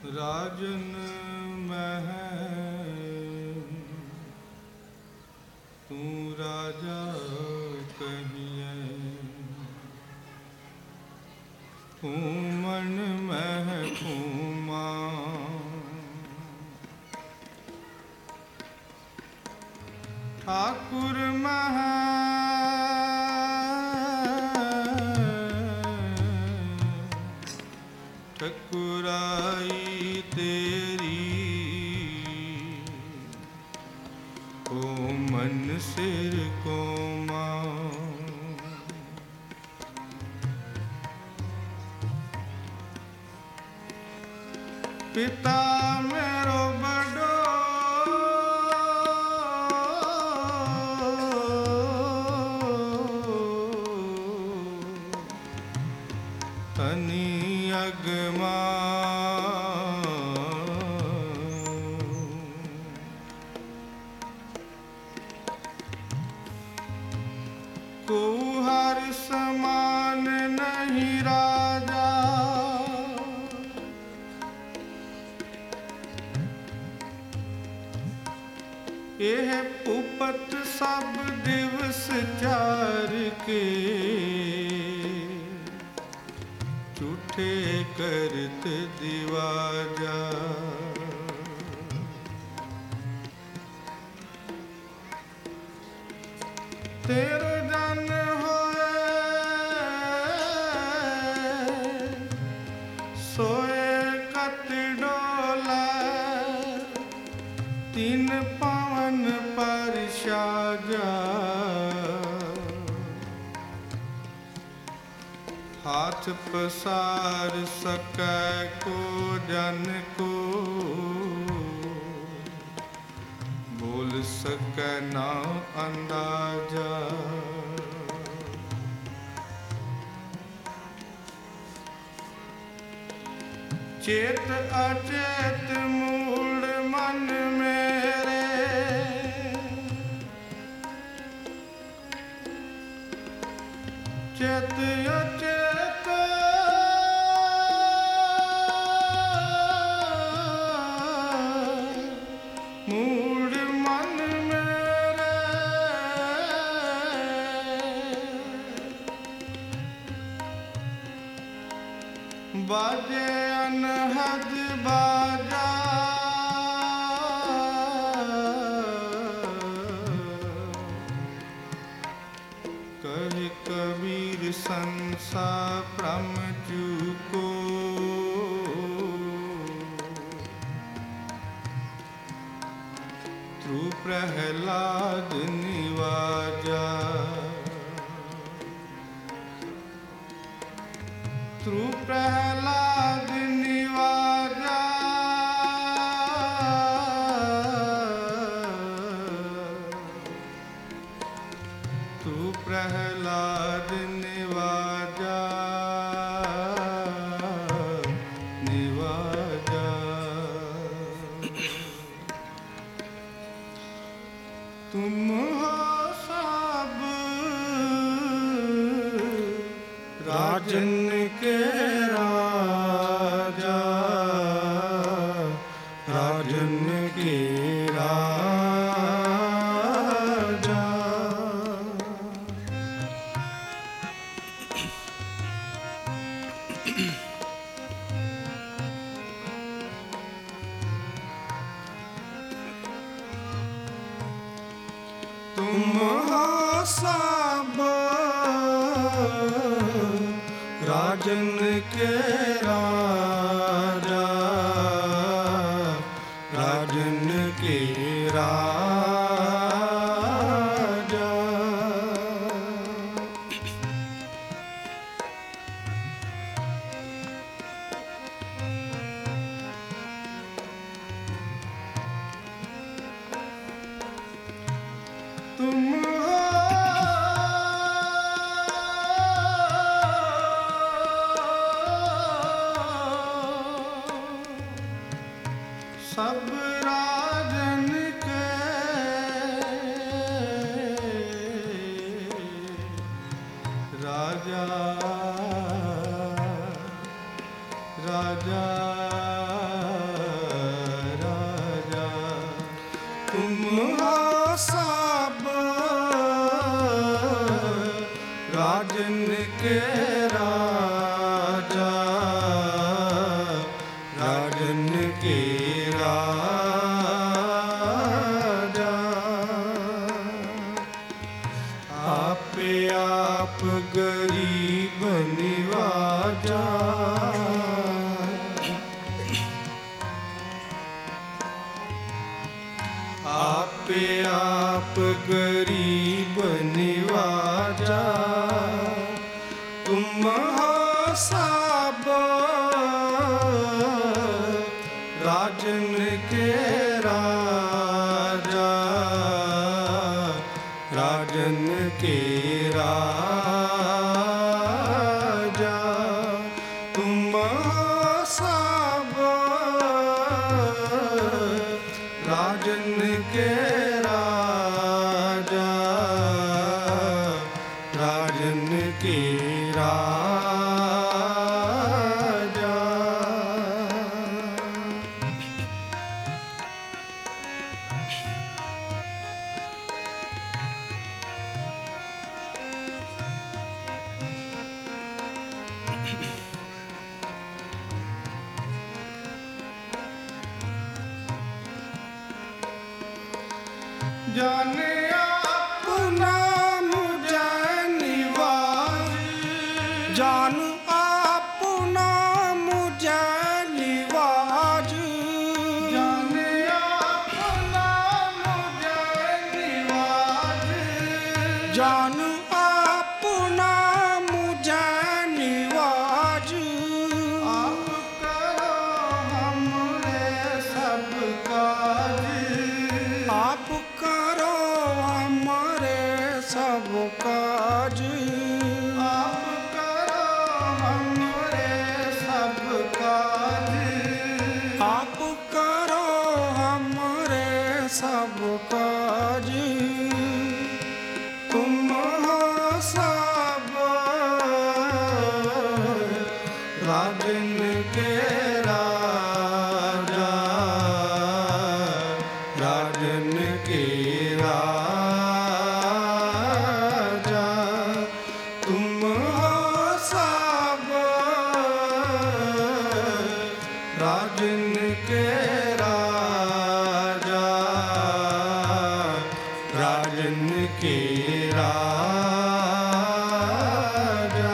राजन मह तू राजा कहिए, फूमन मह फूमा ठाकुर मह ठकुराई तेरी, को मन सिर को मां। पिता मेरो बड़ो तनी अगमा, को हर समान नहीं राजा, यह पुपत सब दिवस चार के, झूठे करत दिवाजा। तेरो जन होए सोए कत डोला, तीन पवन पर शाजा। हाथ पसार सकै को जन को, बोल सकै ना अंदाजा। चेत अचेत मूड मन मेरे, चेत अचेत मूड मन मेरे, बाजे अनहद बाजा। कहे कबीर संसा प्रम चूको, त्रु प्रहलाद निवाजा। त्रु प्रहलाद निवाजा, तू प्रहलाद निवाजा, निवाजा। तुम हो सब राजन के राजा, राजन के राजा। तुम हो सब राजन के राजा, राजन के राजा। तुम हो सब राजन के राजा, राजा। आपे आप गरीब निवाजा, तुम हो सब राजन के राजा, राजन के राजा, तुम हो सब राजन के राजा, राजन के राजा। जाने अपना मुझे निवाज, जान अपना मुझे निवाज, जाने अपना मुझे निवाज, जान अपना मुझे निवाज। आप करो हमरे सब काज, आप करो हमारे सब काज, आप करो हमरे सब काज, आप करो हमारे सब काज। तुम हो सब राजन के राजा, राजन के राजा, तुम हो सब राजन के राजा, राजन के राजा।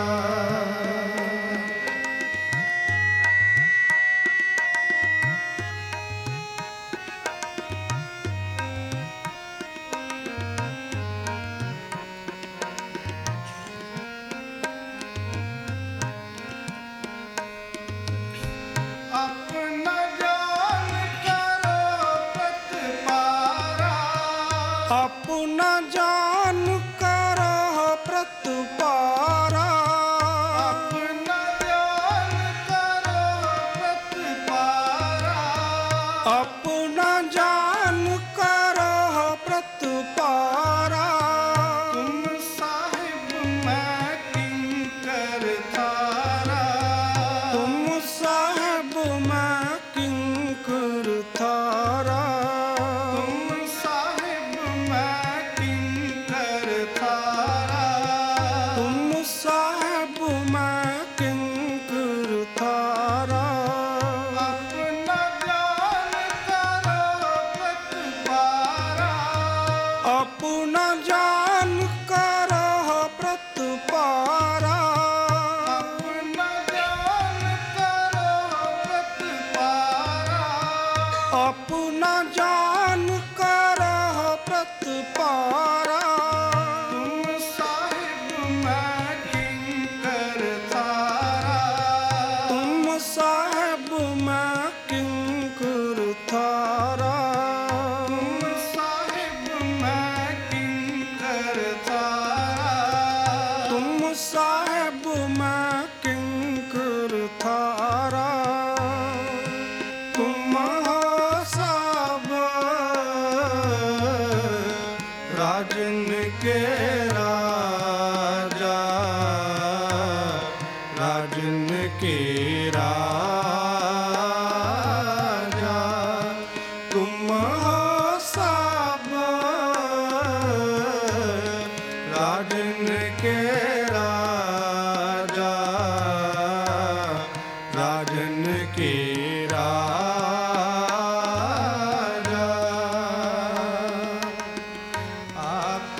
अपना जान करो प्रतिपारा, अपना जान करो प्रतपारा, अपना जान करो प्रतिपारा, अपना जान करो प्रतपारा। तुम साहिब मैं किंकर थारा, तुम साहेब मैं किंकर थारा, तुम साहिब मैं किंकर थारा, तुम साहेब मैं किंकर थारा। अपना जान करो प्रतिपारा, अपना जान करो प्रतपारा, अपना जान करो प्रतिपारा, अपना जान करो प्रतपारा। तुम साहिब मैं किंकर थारा, तुम साहेब मैं किंकर थारा, तुम साहिब मैं किंकर थारा, तुम साहेब मैं किंकर थारा। तुम हो सब राजन के राजा, राजन के राजा, तुम हो सब राजन के राजा, राजन के राजा। आप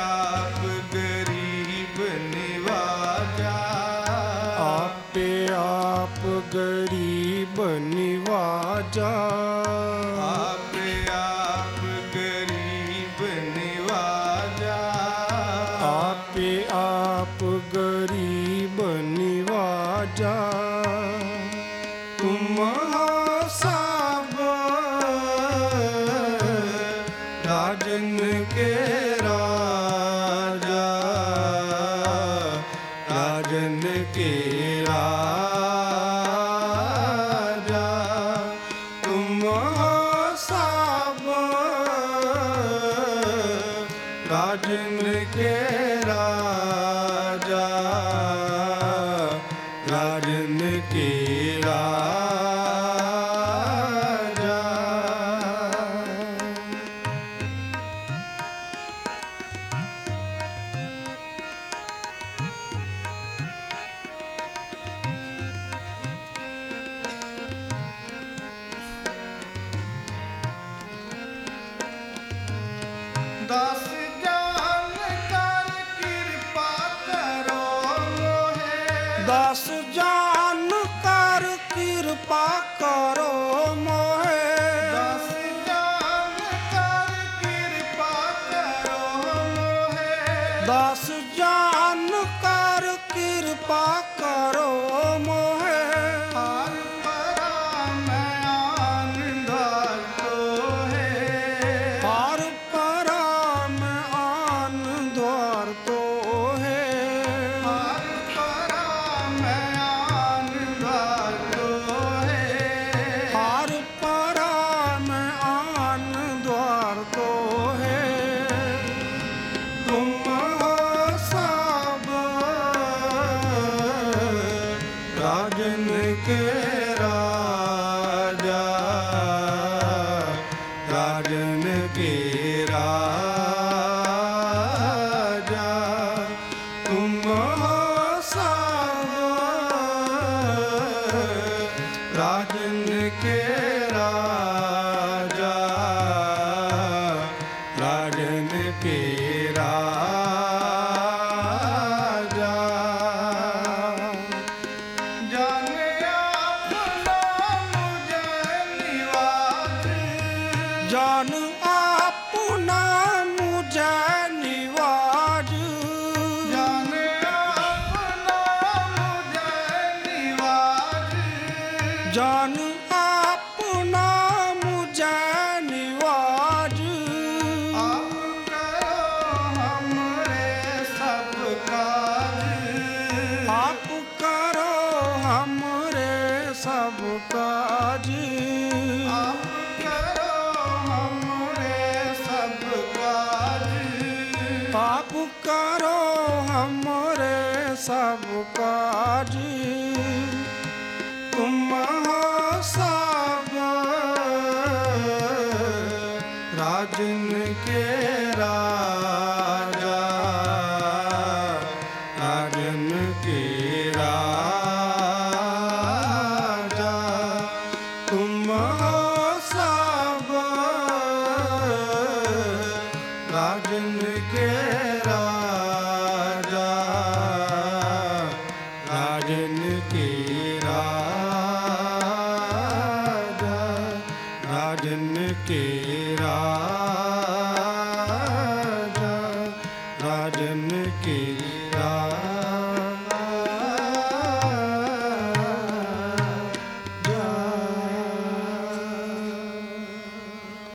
गरीब निवाजा, आपे आप गरीब निवाजा, आप गरीब हो सब राजन के राजा, राजन के राजा, तुम हो सब राजन के राजा, राजन के राजा। दस जान कर कृपा करो मोहे, दस जान कर कृपा करो मोहे, दस जान कर कृपा करो मोहे, दस जान कर कृपा करो मोहे। हार परा मैं आनंद तो है, हार पराम आन द्वार तो है, हार परा मैं आनंद तो है, हार पराम आन द्वार तो है। तुम हो सब राजन के राजा, राजन के राजा, तुम हो सब राजन के राजा, राजन के राजा। जाने अपना मुझे निवाज, जान अपना मुझे निवाज, जाने अपना मुझे निवाज, जान अपना मुझे निवाज। आप करो हमरे सब काज, आप करो हमरे सब काज, आप करो हमरे सब काज, आप करो हमरे सब काज। तुम हो सब राजन के राजा, राजन के राजा, तुम हो सब राजन के राजा, राजन के राजा, राजन के राजा।